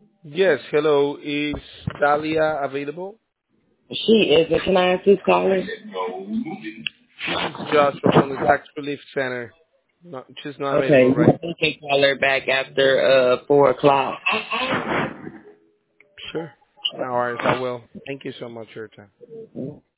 Yes, hello. Is Dalia available? She isn't. Can I ask who's calling? This is Joshua from the Tax Relief Center. No, she's not available, Okay, right? you can call her back after 4 o'clock. Sure. No worries, I will. Thank you so much for your time.